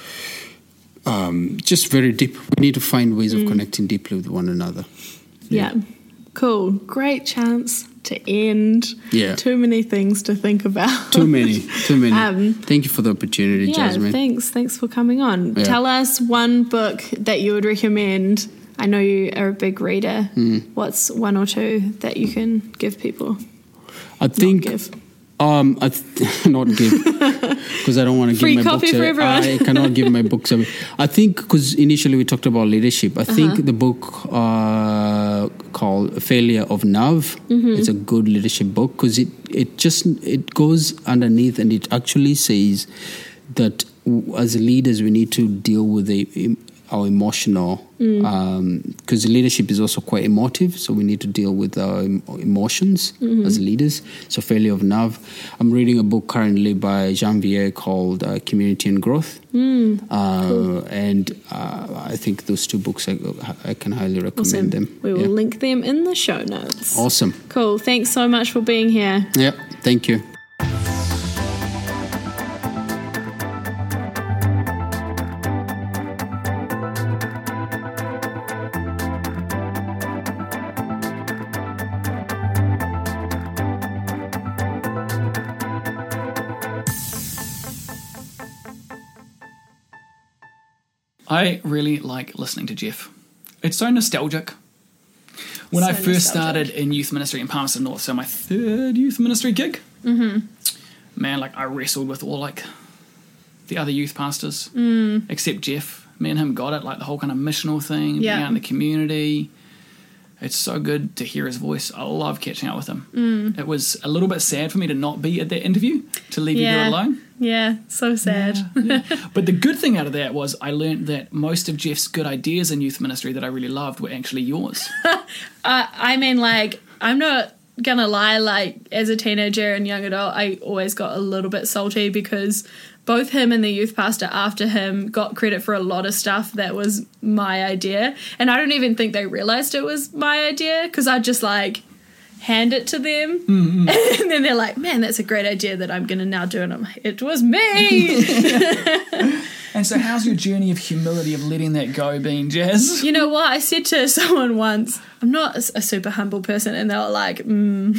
um, just very deep. We need to find ways mm. of connecting deeply with one another. Yeah. yeah. Cool. Great chance to end. Yeah. Too many things to think about. Too many. Too many. Um, Thank you for the opportunity, yeah, Jasmine. Thanks. Thanks for coming on. Yeah. Tell us one book that you would recommend. I know you are a big reader. Mm. What's one or two that you can give people? I think... Not give. Um, I th- not give because I don't want to give Free my copy books for away. everyone. I cannot give my books away. I think because initially we talked about leadership. I uh-huh. think the book uh, called "Failure of Nav" mm-hmm. is a good leadership book because it it just it goes underneath and it actually says that as leaders we need to deal with the our emotional because mm. um, leadership is also quite emotive, so we need to deal with our em- emotions mm-hmm. as leaders. So failure of Nav. I'm reading a book currently by Jean Vier called uh, Community and Growth mm. uh, cool. and uh, I think those two books I, I can highly recommend awesome. them. We will yeah. link them in the show notes. Awesome. Cool. Thanks so much for being here. Yeah, thank you. I really like listening to Jeff. It's so nostalgic. When so I first nostalgic. started in youth ministry in Palmerston North, so my third youth ministry gig, mm-hmm. man, like I wrestled with all like the other youth pastors, mm. except Jeff. Me and him got it, like the whole kind of missional thing, yeah. being out in the community. It's so good to hear his voice. I love catching up with him. Mm. It was a little bit sad for me to not be at that interview, to leave yeah. you here alone. Yeah, so sad. Yeah, yeah. But the good thing out of that was I learned that most of Jeff's good ideas in youth ministry that I really loved were actually yours. uh, I mean, like, I'm not gonna lie, like, as a teenager and young adult, I always got a little bit salty because both him and the youth pastor after him got credit for a lot of stuff that was my idea. And I don't even think they realised it was my idea because I just, like, hand it to them. Mm-hmm. And then they're like, man, that's a great idea that I'm going to now do. And I'm like, it was me. And so how's your journey of humility of letting that go been, Jazz? You know what? I said to someone once, I'm not a, a super humble person. And they were like, mm.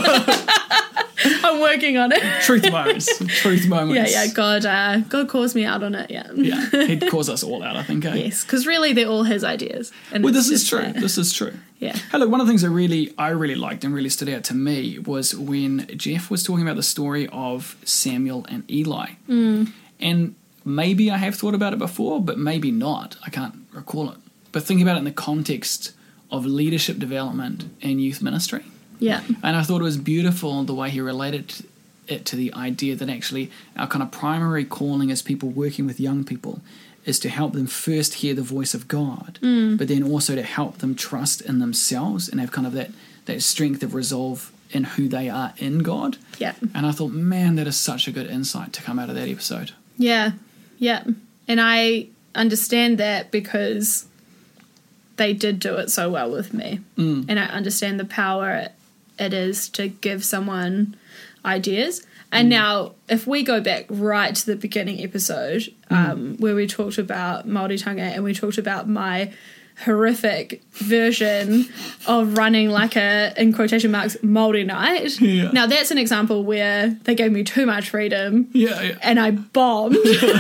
I'm working on it. Truth moments. Truth moments. Yeah, yeah. God, uh, God calls me out on it. Yeah. Yeah. He'd calls us all out, I think. Eh? Yes, because really they're all his ideas. And well, this is true. That. This is true. Yeah. Hey, look, one of the things I really, I really liked and really stood out to me was when Jeff was talking about the story of Samuel and Eli. Mm. And maybe I have thought about it before, but maybe not. I can't recall it. But thinking about it in the context of leadership development and youth ministry. Yeah. And I thought it was beautiful the way he related it to the idea that actually our kind of primary calling as people working with young people is to help them first hear the voice of God, mm. but then also to help them trust in themselves and have kind of that, that strength of resolve in who they are in God. Yeah. And I thought, man, that is such a good insight to come out of that episode. Yeah. Yeah. And I understand that because they did do it so well with me. Mm. And I understand the power it is to give someone ideas. And mm. now, if we go back right to the beginning episode, mm. um, where we talked about Māori Tanga and we talked about my horrific version of running like a, in quotation marks, Māori night. Yeah. Now, that's an example where they gave me too much freedom. Yeah, yeah. And I bombed.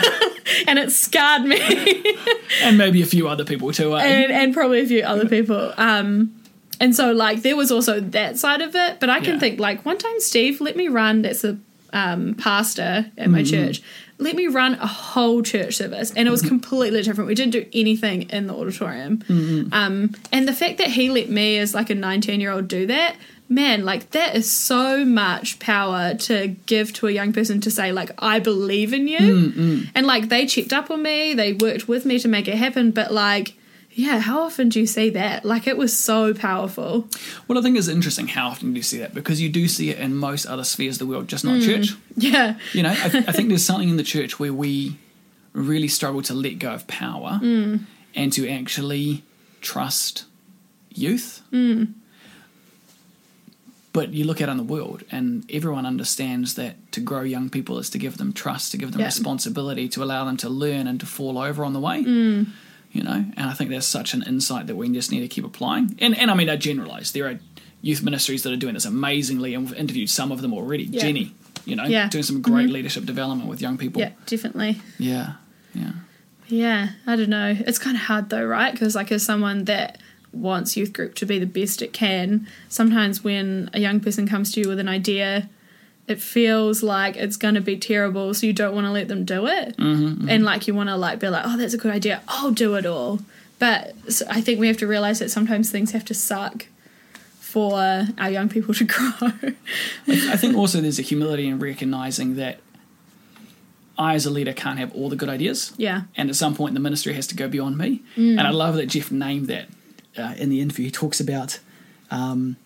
And it scarred me. And maybe a few other people too, eh? And, and probably a few other people. Um, and so, like, there was also that side of it. But I can yeah. think, like, one time Steve let me run, that's a um, pastor at my mm-hmm. church, let me run a whole church service. And it was completely different. We didn't do anything in the auditorium. Mm-hmm. Um, and the fact that he let me as, like, a nineteen-year-old do that, man, like, that is so much power to give to a young person to say, like, I believe in you. Mm-hmm. And, like, they checked up on me. They worked with me to make it happen. But, like, yeah, how often do you see that? Like, it was so powerful. Well, I think it's interesting how often do you see that, because you do see it in most other spheres of the world, just not mm. church. Yeah. You know, I, th- I think there's something in the church where we really struggle to let go of power mm. and to actually trust youth. Mm. But you look out in the world and everyone understands that to grow young people is to give them trust, to give them Yeah. responsibility, to allow them to learn and to fall over on the way. Mm. You know, and I think that's such an insight that we just need to keep applying. And, and I mean, I generalise. There are youth ministries that are doing this amazingly, and we've interviewed some of them already. Yeah. Jenny, you know, Yeah. doing some great leadership development with young people. Yeah, definitely. Yeah, yeah. Yeah, I don't know. It's kind of hard though, right? Because like as someone that wants youth group to be the best it can, sometimes when a young person comes to you with an idea, it feels like it's going to be terrible, so you don't want to let them do it. Mm-hmm, mm-hmm. And like you want to like be like, oh, that's a good idea, I'll do it all. But so I think we have to realise that sometimes things have to suck for our young people to grow. I think also there's a humility in recognising that I as a leader can't have all the good ideas. Yeah. And at some point the ministry has to go beyond me. Mm. And I love that Jeff named that uh, in the interview. He talks about um,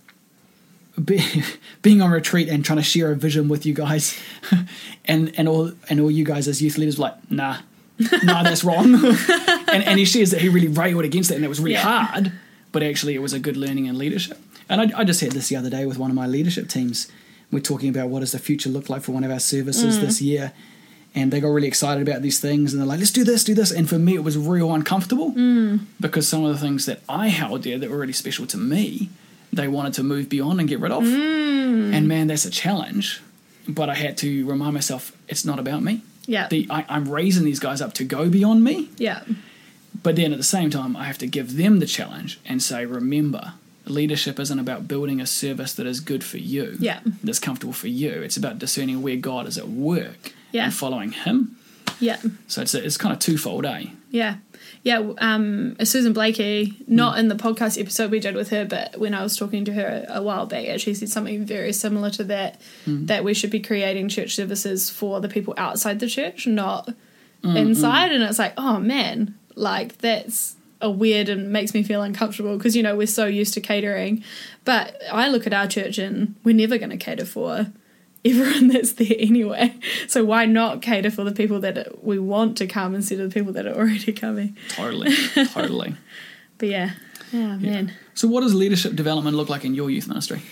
be, being on retreat and trying to share a vision with you guys. and and all and all you guys as youth leaders were like, nah, nah, that's wrong. and, and he shares that he really railed against that and it was really Yeah. hard, but actually it was a good learning in leadership. And I, I just had this the other day with one of my leadership teams. We're talking about what does the future look like for one of our services mm. this year. And they got really excited about these things. And they're like, let's do this, do this. And for me, it was real uncomfortable Mm. because some of the things that I held dear that were really special to me, they wanted to move beyond and get rid of. Mm. And man, that's a challenge. But I had to remind myself, it's not about me. Yeah. The, I, I'm raising these guys up to go beyond me. Yeah. But then at the same time, I have to give them the challenge and say, remember, leadership isn't about building a service that is good for you, Yeah. that's comfortable for you. It's about discerning where God is at work Yeah. and following Him. Yeah. So it's it's kind of twofold, eh? Yeah. Yeah. Um, Susan Blakey, not in the podcast episode we did with her, but when I was talking to her a while back, she said something very similar to that, Mm. that we should be creating church services for the people outside the church, not Mm, inside. And it's like, oh man, like that's a weird and makes me feel uncomfortable because, you know, we're so used to catering. But I look at our church and we're never going to cater for everyone that's there anyway. So why not cater for the people that we want to come instead of the people that are already coming? Totally, totally. But yeah, oh man, So what does leadership development look like in your youth ministry?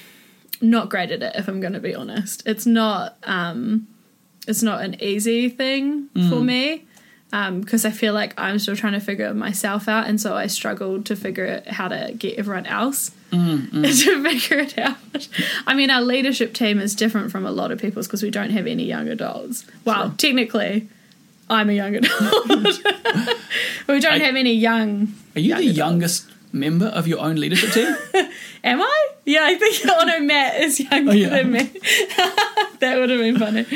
not great at it if I'm going to be honest. It's not, um, it's not an easy thing for me. Because um, I feel like I'm still trying to figure myself out, and so I struggled to figure out how to get everyone else Mm, mm. to figure it out. I mean, our leadership team is different from a lot of people's because we don't have any young adults. Well, Sure. technically, I'm a young adult. We don't I- have any young. Are you young the adults. youngest member of your own leadership team? Am I? Yeah, I think. Oh no, Matt is younger Oh, yeah. than me. That would have been funny.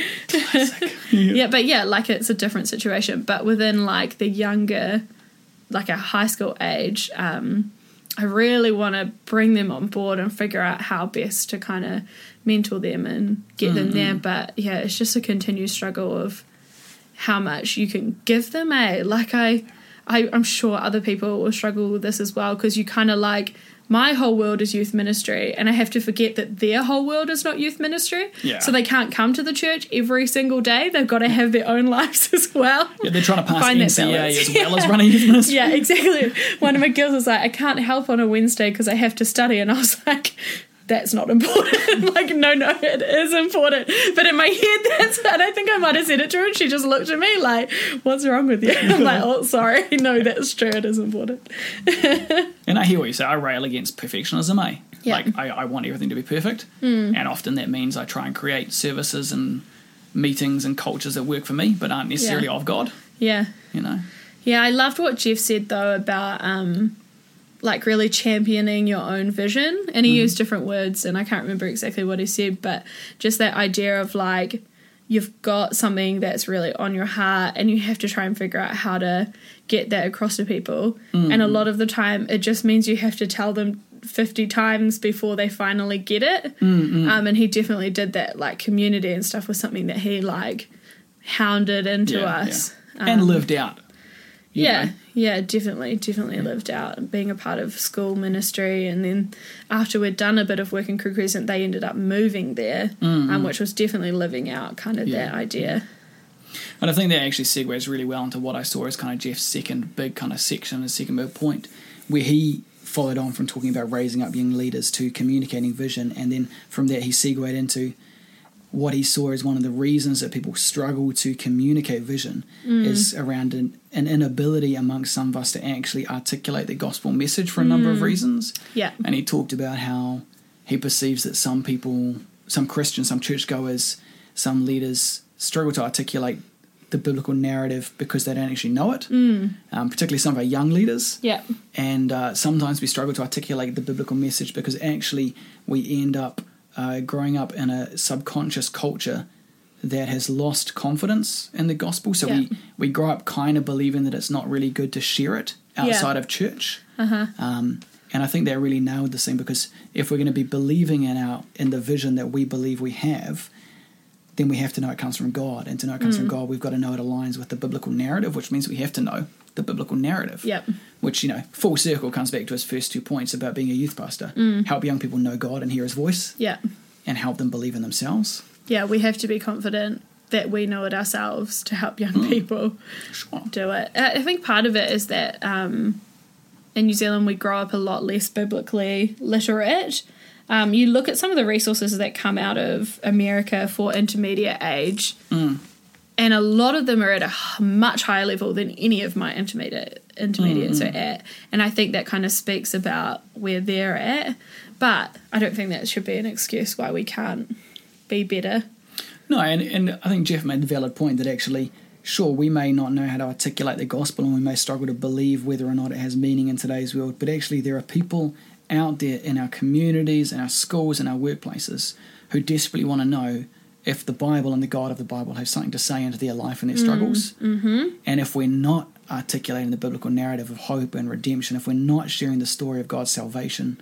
Yeah. Yeah, but yeah, like it's a different situation. But within like the younger, like a high school age, um, I really want to bring them on board and figure out how best to kind of mentor them and get them there. But yeah, it's just a continued struggle of how much you can give them. Eh? Like I, I, I'm sure other people will struggle with this as well because you kind of like. My whole world is youth ministry, and I have to forget that their whole world is not youth ministry. Yeah. So they can't come to the church every single day. They've got to have their own lives as well. Yeah, they're trying to pass Find that N C A A balance. as well as running youth ministry. Yeah, exactly. One of my girls was like, I can't help on a Wednesday because I have to study. And I was like, that's not important. Like, no, no, it is important. But in my head, that's, and I think I might have said it to her, and she just looked at me like, what's wrong with you? I'm like, oh, sorry. No, that's true. It is important. And I hear what you say. I rail against perfectionism, eh? Yeah. Like, I, I want everything to be perfect. Mm. And often that means I try and create services and meetings and cultures that work for me but aren't necessarily Yeah. of God, Yeah. you know? Yeah, I loved what Jeff said, though, about... um like really championing your own vision, and he used different words and I can't remember exactly what he said, but just that idea of like you've got something that's really on your heart and you have to try and figure out how to get that across to people. Mm. And a lot of the time it just means you have to tell them fifty times before they finally get it. Mm-mm. Um, and he definitely did that. Like community and stuff was something that he like hounded into Yeah, us. yeah. And Um, lived out. you yeah, know? yeah, definitely, definitely lived out being a part of school ministry. And then after we'd done a bit of work in Crew Crescent, they ended up moving there, Mm-hmm. um, which was definitely living out kind of Yeah. that idea. And I think that actually segues really well into what I saw as kind of Jeff's second big kind of section, his second big point, where he followed on from talking about raising up young leaders to communicating vision, and then from that he segued into what he saw as one of the reasons that people struggle to communicate vision mm. is around an, an inability amongst some of us to actually articulate the gospel message for a mm. number of reasons. Yeah. And he talked about how he perceives that some people, some Christians, some churchgoers, some leaders struggle to articulate the biblical narrative because they don't actually know it, mm. um, particularly some of our young leaders. Yeah. And uh, sometimes we struggle to articulate the biblical message because actually we end up uh, growing up in a subconscious culture that has lost confidence in the gospel. So yeah. we, we grow up kind of believing that it's not really good to share it outside yeah. of church. Uh-huh. Um, and I think they really nailed this thing, because if we're going to be believing in our in the vision that we believe we have, then we have to know it comes from God. And to know it comes mm. from God, we've got to know it aligns with the biblical narrative, which means we have to know the biblical narrative. Yep. Which, you know, full circle comes back to his first two points about being a youth pastor. Mm. Help young people know God and hear his voice. Yeah. And help them believe in themselves. Yeah, we have to be confident that we know it ourselves to help young mm. people sure. do it. I think part of it is that um, in New Zealand we grow up a lot less biblically literate. Um, you look at some of the resources that come out of America for intermediate age, mm. and a lot of them are at a much higher level than any of my intermediate intermediates mm-hmm. are at. And I think that kind of speaks about where they're at. But I don't think that should be an excuse why we can't be better. No, and, and I think Jeff made the valid point that actually, sure, we may not know how to articulate the gospel, and we may struggle to believe whether or not it has meaning in today's world, but actually there are people out there in our communities, in our schools, in our workplaces who desperately want to know if the Bible and the God of the Bible have something to say into their life and their struggles. Mm-hmm. And if we're not articulating the biblical narrative of hope and redemption, if we're not sharing the story of God's salvation,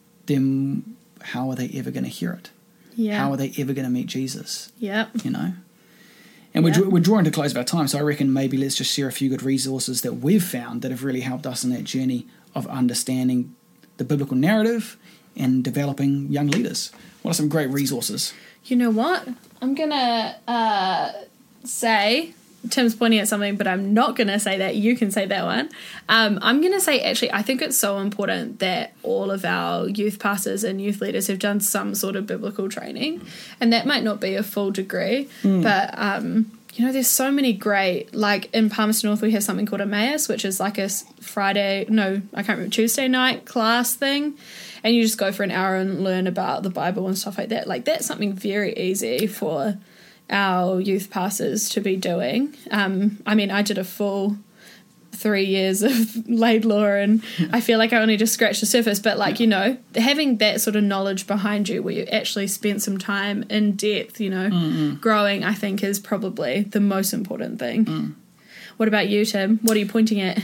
then how are they ever going to hear it? Yeah. How are they ever going to meet Jesus? Yep. You know? And we're, Yep. we're drawing to close of our time, so I reckon maybe let's just share a few good resources that we've found that have really helped us in that journey of understanding the biblical narrative and developing young leaders. What are some great resources? You know what? I'm going to uh, say, Tim's pointing at something, but I'm not going to say that. You can say that one. Um, I'm going to say, actually, I think it's so important that all of our youth pastors and youth leaders have done some sort of biblical training. And that might not be a full degree, mm. but... Um, you know, there's so many great, like in Palmerston North we have something called Emmaus, which is like a Friday, no, I can't remember, Tuesday night class thing. And you just go for an hour and learn about the Bible and stuff like that. Like that's something very easy for our youth pastors to be doing. Um, I mean, I did a full three years of Laidlaw and I feel like I only just scratched the surface, but like, you know, having that sort of knowledge behind you where you actually spent some time in depth, you know, Mm-mm. growing, I think is probably the most important thing. Mm. What about you, Tim? What are you pointing at?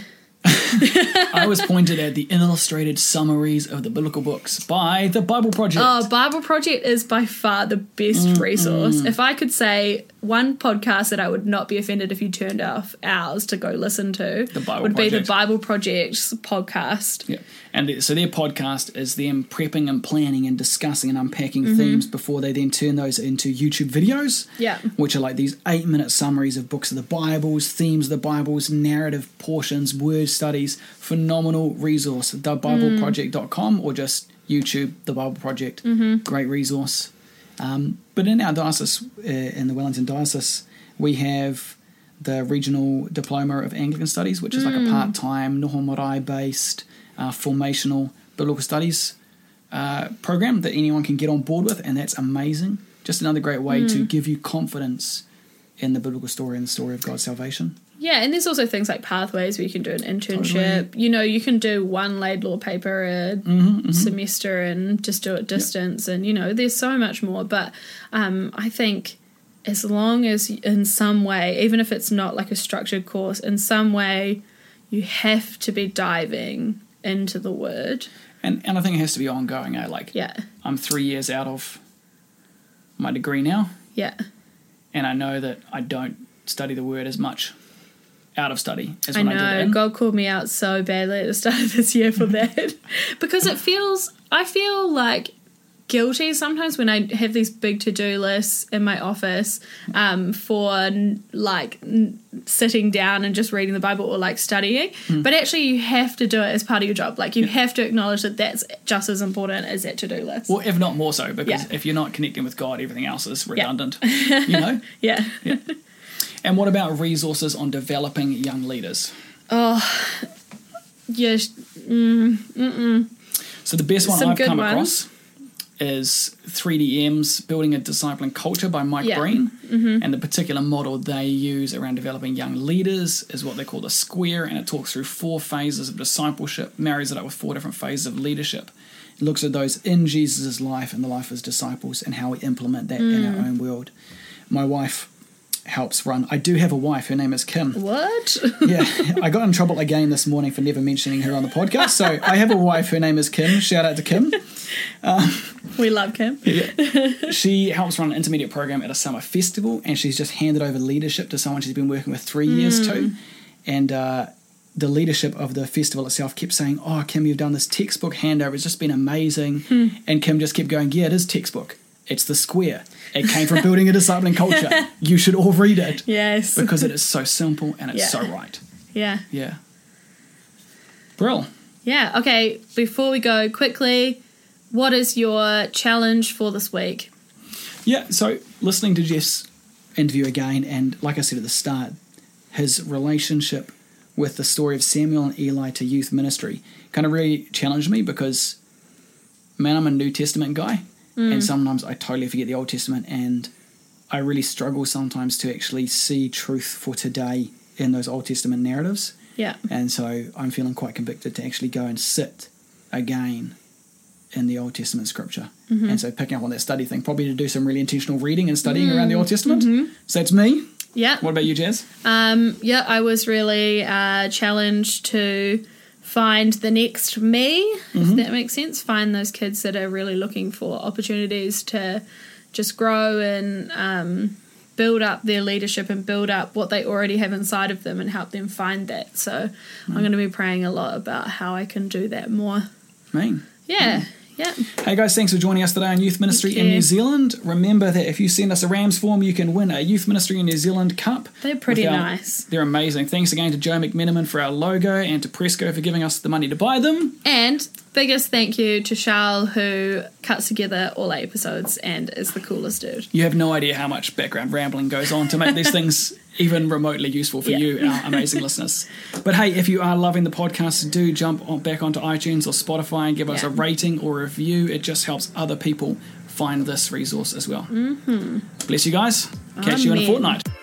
I was pointed at the illustrated summaries of the biblical books by the Bible Project. Oh, Bible Project is by far the best Mm-mm. resource. If I could say one podcast that I would not be offended if you turned off ours to go listen to, The Bible would Project. be the Bible Project's podcast. Yeah. And th- so their podcast is them prepping and planning and discussing and unpacking Mm-hmm. themes before they then turn those into YouTube videos. Yeah. Which are like these eight minute summaries of books of the Bibles, themes of the Bibles, narrative portions, word studies. Phenomenal resource. the bible project dot com or just YouTube, The Bible Project. Mm-hmm. Great resource. Um, but in our diocese, uh, in the Wellington Diocese, we have the Regional Diploma of Anglican Studies, which is like a part-time, Noho Marae based uh, formational biblical studies uh, program that anyone can get on board with, and that's amazing. Just another great way mm. to give you confidence in the biblical story and the story of God's salvation. Yeah, and there's also things like pathways where you can do an internship. Totally. You know, you can do one Laidlaw paper a Mm-hmm, mm-hmm. semester and just do it distance. Yep. And, you know, there's so much more. But um, I think as long as in some way, even if it's not like a structured course, in some way you have to be diving into the Word. And and I think it has to be ongoing. Eh? Like, yeah. I'm three years out of my degree now. Yeah. And I know that I don't study the Word as much out of study as I when I, know, did in. God called me out so badly at the start of this year for that. Because it feels, I feel like guilty sometimes when I have these big to-do lists in my office um, for n- like n- sitting down and just reading the Bible or like studying. Mm. But actually you have to do it as part of your job. Like you yeah. have to acknowledge that that's just as important as that to-do list. Well, if not more so, because yeah. if you're not connecting with God, everything else is redundant, yeah. you know? yeah. yeah. And what about resources on developing young leaders? Oh, yes. Mm, mm-mm. So the best one Some I've come ones. across is three D M's Building a Discipling Culture by Mike Yeah. Breen. Mm-hmm. And the particular model they use around developing young leaders is what they call the square, and it talks through four phases of discipleship, marries it up with four different phases of leadership. It looks at those in Jesus' life and the life of his disciples and how we implement that mm. in our own world. My wife helps run. I do have a wife. Her name is Kim. What? Yeah, I got in trouble again this morning for never mentioning her on the podcast. So I have a wife. Her name is Kim. Shout out to Kim. Um, we love Kim. Yeah. She helps run an intermediate program at a summer festival, and she's just handed over leadership to someone she's been working with three mm. years too. And uh, the leadership of the festival itself kept saying, "Oh, Kim, you've done this textbook handover. It's just been amazing." Hmm. And Kim just kept going, "Yeah, it is textbook. It's the square. It came from Building a Discipling Culture. You should all read it." Yes. Because it is so simple and it's yeah. so right. Yeah. Yeah. Brill. Yeah. Okay. Before we go, quickly, what is your challenge for this week? Yeah. So listening to Jeff's interview again, and like I said at the start, his relationship with the story of Samuel and Eli to youth ministry kind of really challenged me because, man, I'm a New Testament guy. Mm. And sometimes I totally forget the Old Testament, and I really struggle sometimes to actually see truth for today in those Old Testament narratives. Yeah. And so I'm feeling quite convicted to actually go and sit again in the Old Testament scripture. Mm-hmm. And so picking up on that study thing, probably to do some really intentional reading and studying mm. around the Old Testament. Mm-hmm. So that's me. Yeah. What about you, Jazz? Um, yeah, I was really uh, challenged to find the next me, mm-hmm. if that makes sense. Find those kids that are really looking for opportunities to just grow and um, build up their leadership and build up what they already have inside of them and help them find that. So mm. I'm going to be praying a lot about how I can do that more. Mean. Yeah. Mm. Yeah. Hey guys, thanks for joining us today on Youth Ministry in New Zealand. Remember that if you send us a Rams form, you can win a Youth Ministry in New Zealand cup. They're pretty our, nice. They're amazing. Thanks again to Joe McMenamin for our logo and to Presco for giving us the money to buy them. And biggest thank you to Charles, who cuts together all our episodes and is the coolest dude. You have no idea how much background rambling goes on to make these things even remotely useful for yeah. you, our amazing listeners. But hey, if you are loving the podcast, do jump on, back onto iTunes or Spotify and give us yeah. a rating or a review. It just helps other people find this resource as well. Mm-hmm. Bless you guys. Catch Amen. you in a fortnight.